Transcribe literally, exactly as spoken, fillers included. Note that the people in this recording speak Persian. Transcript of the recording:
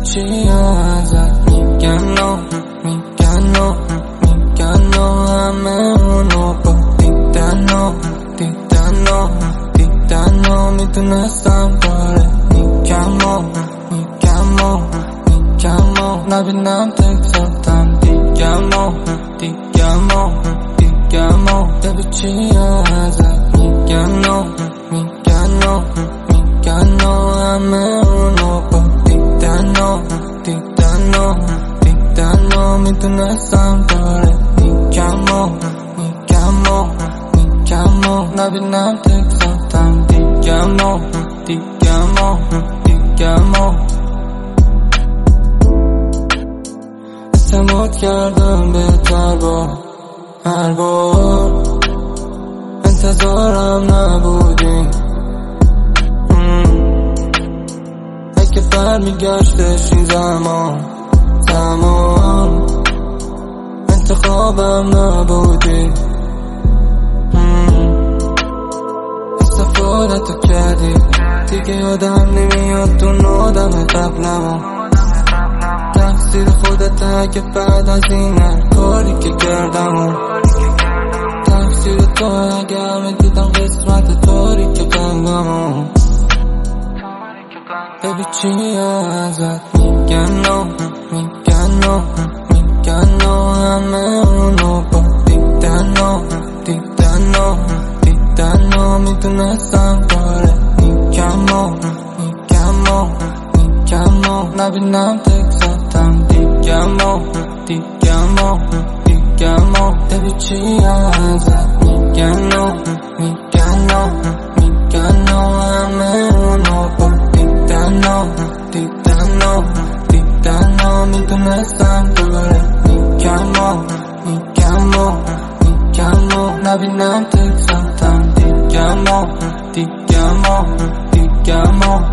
چی ازت میگن نو میگن نو میگن نو همه اونو با دیدن نو دیدن نو دیدن نو میدونستم داره میگم و میگم و میگم و نبینم تکساتم دیگم و دیگم و دیگم و ببی چی ازت میگن نو میگن نو میگن نو همه اونو با دیدن نو دیدن نو دیدن نو میدونستم داره میگم و میگم و میگم و نبینم تکساتم دیگم و دیگم و دیگم و اعتماد کردم بهتر با هر بار انتظارم نبودی اگه برمیگشتش این زمان زمان انتخابم نبودی استفادتو کردی دیگه یادم نمیاد تو نادم قبلمو تقصیر خودت اگه بعد از این هر کاری که کردم تقصیر تو اگه همه دیدم قسمت تاریک قلبمو ببی چی ازت میگن نو میگن نو میگن نو همه اونو با دیدن نو دیدن نو دیدن نو میدونستم داره میگم و میگم و میگم و نبینم تکساتم دیگم و دیگم و دیگم و ببی چی ازت میگن نو میگن نو میگن نو همه اونو با دیدن نو دیدن نو دیدن نو میدونستم داره میگم و میگم و میگم و نبینم تکساتم دیگم و دیگم و دیگم و